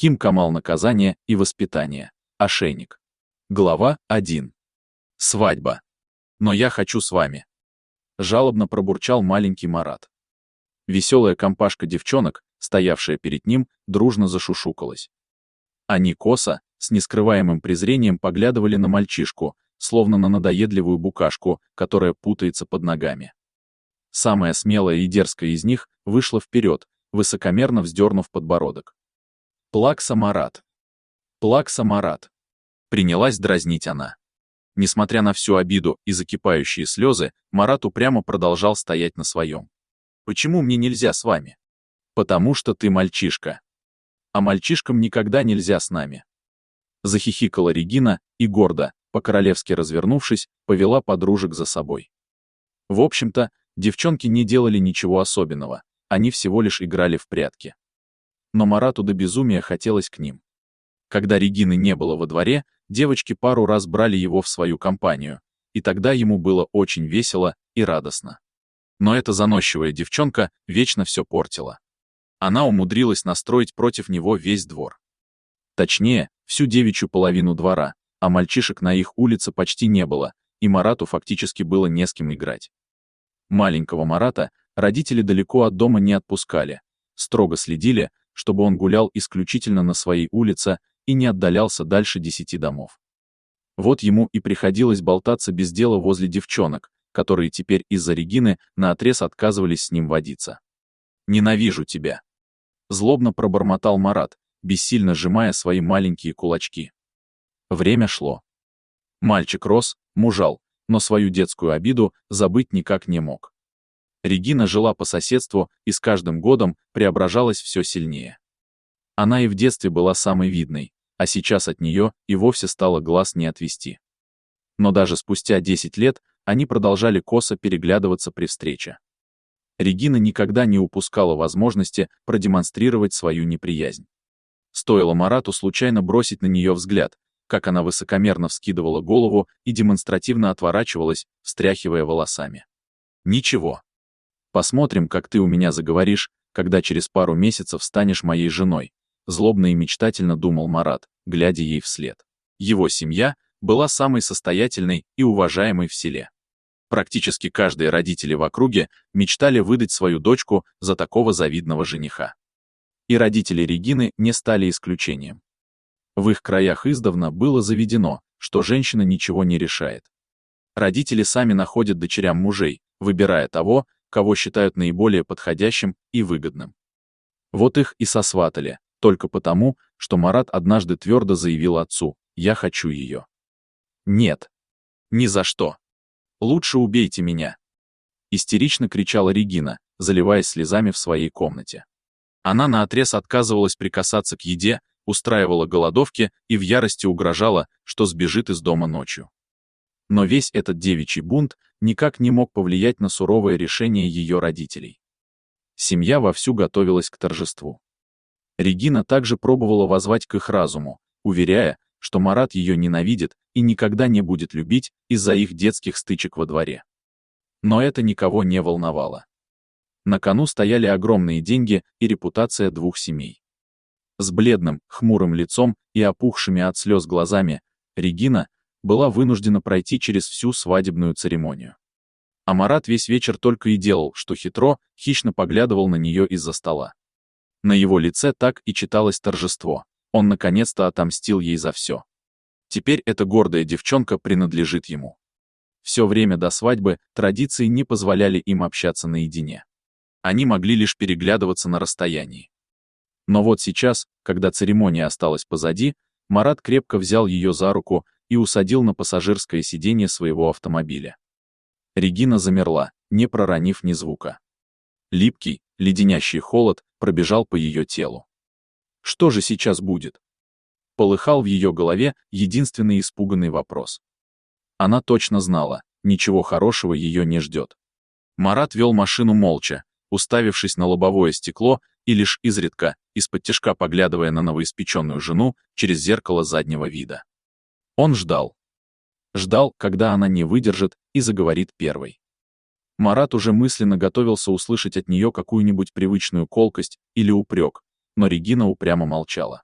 Хаким Камал. Наказание и воспитание. Ошейник. Глава 1. Свадьба. Но я хочу с вами. Жалобно пробурчал маленький Марат. Веселая компашка девчонок, стоявшая перед ним, дружно зашушукалась. Они косо, с нескрываемым презрением поглядывали на мальчишку, словно на надоедливую букашку, которая путается под ногами. Самая смелая и дерзкая из них вышла вперед, высокомерно вздернув подбородок. «Плакса Марат! Плакса Марат!» Принялась дразнить она. Несмотря на всю обиду и закипающие слезы, Марат упрямо продолжал стоять на своем. «Почему мне нельзя с вами?» «Потому что ты мальчишка. А мальчишкам никогда нельзя с нами». Захихикала Регина и гордо, по-королевски развернувшись, повела подружек за собой. В общем-то, девчонки не делали ничего особенного, они всего лишь играли в прятки. Но Марату до безумия хотелось к ним. Когда Регины не было во дворе, девочки пару раз брали его в свою компанию, и тогда ему было очень весело и радостно. Но эта заносчивая девчонка вечно все портила. Она умудрилась настроить против него весь двор. Точнее, всю девичью половину двора, а мальчишек на их улице почти не было, и Марату фактически было не с кем играть. Маленького Марата родители далеко от дома не отпускали, строго следили, чтобы он гулял исключительно на своей улице и не отдалялся дальше 10 домов. Вот ему и приходилось болтаться без дела возле девчонок, которые теперь из-за Регины наотрез отказывались с ним водиться. «Ненавижу тебя!» Злобно пробормотал Марат, бессильно сжимая свои маленькие кулачки. Время шло. Мальчик рос, мужал, но свою детскую обиду забыть никак не мог. Регина жила по соседству и с каждым годом преображалась все сильнее. Она и в детстве была самой видной, а сейчас от нее и вовсе стало глаз не отвести. Но даже спустя 10 лет они продолжали косо переглядываться при встрече. Регина никогда не упускала возможности продемонстрировать свою неприязнь. Стоило Марату случайно бросить на нее взгляд, как она высокомерно вскидывала голову и демонстративно отворачивалась, встряхивая волосами. «Ничего. Посмотрим, как ты у меня заговоришь, когда через пару месяцев станешь моей женой», злобно и мечтательно думал Марат, глядя ей вслед. Его семья была самой состоятельной и уважаемой в селе. Практически каждые родители в округе мечтали выдать свою дочку за такого завидного жениха. И родители Регины не стали исключением. В их краях издавна было заведено, что женщина ничего не решает. Родители сами находят дочерям мужей, выбирая того, кого считают наиболее подходящим и выгодным. Вот их и сосватали, только потому, что Марат однажды твердо заявил отцу: «Я хочу ее». «Нет. Ни за что. Лучше убейте меня», — истерично кричала Регина, заливаясь слезами в своей комнате. Она наотрез отказывалась прикасаться к еде, устраивала голодовки и в ярости угрожала, что сбежит из дома ночью. Но весь этот девичий бунт никак не мог повлиять на суровое решение ее родителей. Семья вовсю готовилась к торжеству. Регина также пробовала воззвать к их разуму, уверяя, что Марат ее ненавидит и никогда не будет любить из-за их детских стычек во дворе. Но это никого не волновало. На кону стояли огромные деньги и репутация двух семей. С бледным, хмурым лицом и опухшими от слез глазами Регина была вынуждена пройти через всю свадебную церемонию. А Марат весь вечер только и делал, что хитро, хищно поглядывал на нее из-за стола. На его лице так и читалось торжество. Он наконец-то отомстил ей за все. Теперь эта гордая девчонка принадлежит ему. Все время до свадьбы традиции не позволяли им общаться наедине. Они могли лишь переглядываться на расстоянии. Но вот сейчас, когда церемония осталась позади, Марат крепко взял ее за руку и усадил на пассажирское сиденье своего автомобиля. Регина замерла, не проронив ни звука. Липкий, леденящий холод пробежал по ее телу. Что же сейчас будет? Полыхал в ее голове единственный испуганный вопрос. Она точно знала, ничего хорошего ее не ждет. Марат вел машину молча, уставившись на лобовое стекло и лишь изредка, из-под-тишка поглядывая на новоиспеченную жену через зеркало заднего вида. Он ждал. Ждал, когда она не выдержит и заговорит первой. Марат уже мысленно готовился услышать от нее какую-нибудь привычную колкость или упрек, но Регина упрямо молчала.